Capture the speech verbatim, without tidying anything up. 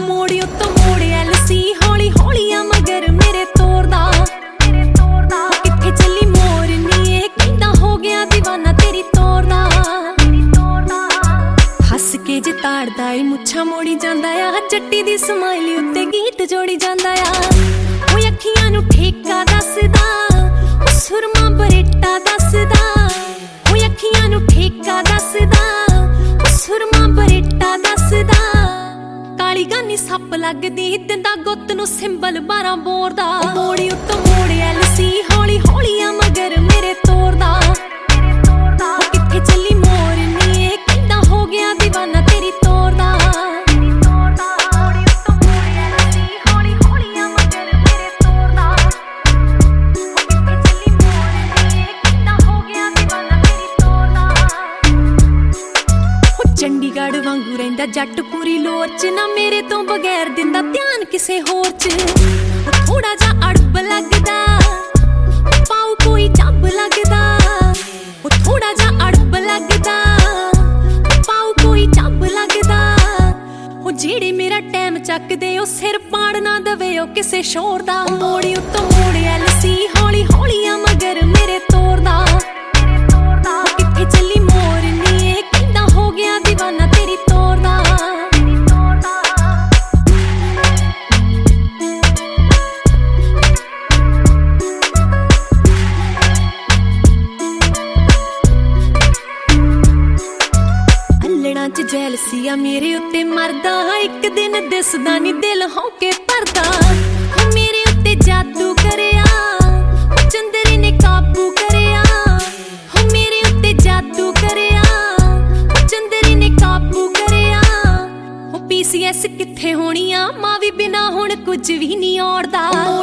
ਮੋੜੀ ਉੱਤੋਂ ਮੋੜੇ ਐਲਸੀ ਹੌਲੀ ਹੌਲੀ ਆ ਮਗਰ ਮੇਰੇ ਤੋਰਦਾ ਕਿੱਥੇ ਚੱਲੀ ਮੋਰਨੀ ਏ ਕਹਿੰਦਾ ਹੋ ਗਿਆ دیਵਾਨਾ ਤੇਰੀ ਤੋਰਦਾ ਹੱਸ ਕੇ ਜੇ ਤਾੜਦਾ ਏ ਮੁੱਛਾਂ ਮੋੜੀ ਜਾਂਦਾ ਆ ਚੱਟੀ ਦੀ ਸਮਾਈਲੀ ਉੱਤੇ ਗੀਤ ਜੋੜੀ ਜਾਂਦਾ ਆ ਉਹ ਅੱਖੀਆਂ ਨੂੰ ਠੇਕਾ ਦੱਸਦਾ ਉਹ ਸੁਰਮਾ ਬਰੇਟਾ ਦੱਸਦਾ ਉਹ ਅੱਖੀਆਂ ਨੂੰ ਠੇਕਾ ਦੱਸਦਾ ਉਹ ਸੁਰਮਾ ਬਰੇਟਾ ਦੱਸਦਾ ਕਾਲੀ ਗਾਨੀ ਸੱਪ ਲੱਗਦੀ ਦਿੰਦਾ ਗੁੱਤ ਨੂੰ ਸਿੰਬਲ ਬਾਰਾਂ ਬੋਰ ਦਾ ਮੋੜੀ ਉੱਤੋਂ ਮੋੜੇ ਐਲਸੀ ਹੌਲੀ ਹੌਲੀ ਆ ਮਗਰ ਮੇਰੇ ਤੋਰਦਾ ਕਿੱਥੇ ਚੱਲੀ ਮੋਰਨੀ ਏ ਕਹਿੰਦਾ ਹੋ ਗਿਆ دیਵਾਨਾ ਤੇਰੀ ਤੋਰਦਾ ਮੋੜੀ ਉੱਤੋਂ ਮੋੜੇ ਐਲਸੀ ਹੌਲੀ ਹੌਲੀ ਆ ਮਗਰ ਮੇਰੇ ਤੋਰਦਾ ਕਿੱਥੇ ਚੱਲੀ ਮੋਰਨੀ ਏ ਕਹਿੰਦਾ ਹੋ ਗਿਆ دیਵਾਨਾ ਤੇਰੀ ਤੋਰਦਾ ਚੰਡੀਗੜ੍ਹ ਵਾਂਗੂ ਰਹਿੰਦਾ ਜੱਟ ਪੂਰੀ ਲੋਰ ਚ ਨਾ ਮੇਰੇ ਤੋਂ ਬਗੈਰ ਦਿੰਦਾ ਧਿਆਨ ਕਿਸੇ ਹੋਰ ਚ ਥੋੜਾ ਜਿਹਾ ਅੜਬ ਲੱਗਦਾ ਪਾਉ ਕੋਈ ਚੱਬ ਲੱਗਦਾ ਉਹ ਥੋੜਾ ਜਿਹਾ ਅੜਬ ਲੱਗਦਾ ਪਾਉ ਕੋਈ ਚੱਬ ਲੱਗਦਾ ਉਹ ਜਿਹੜੇ ਮੇਰਾ ਟਾਈਮ ਚੱਕਦੇ ਉਹ ਸਿਰ ਪਾੜ ਨਾ ਦਵੇ ਉਹ ਕਿਸੇ ਸ਼ੋਰ ਦਾ ਮੋੜੀ ਉੱਤੋਂ ਮੋੜੇ ਐਲਸੀ ਹੌਲੀ ਹੌਲੀ ਆ ਮਗਰ ਮੇਰੇ ਤੋਰਦਾ ਕਿੱਥੇ ਚੱਲੀ ਮੋਰਨੀ ਏ ਕਹਿੰਦਾ ਹੋ ਗਿਆ دیਵਾਨਾ ਤੇਰੀ ਤੋਰਦਾ ਅੱਲੜਾਂ ਚ ਜੈਲਸੀ ਆ ਮੇਰੇ ਉੱਤੇ ਮਰਦਾ ਇੱਕ ਦਿਨ ਦਿਸਦਾ ਨੀ ਦਿਲ ਹੌਕੇ ਭਰਦਾ ਮੇਰੇ ਉੱਤੇ ਜਾਦੂ ਕਰਿਆ ਚੰਦਰੀ ਨੇ ਕਾਬੂ ਕਰਿਆ ਮੇਰੇ ਉੱਤੇ ਜਾਦੂ ਕਰਿਆ ਚੰਦਰੀ ਨੇ ਕਾਬੂ ਕਰਿਆ ਉਹ ਪੀਸੀਐਸ ਕਿੱਥੇ ਹੋਣੀ ਆ ਮਾਂ ਵੀ ਬਿਨਾ ਹੁਣ ਕੁਝ ਵੀ ਨਹੀਂ ਔੜਦਾ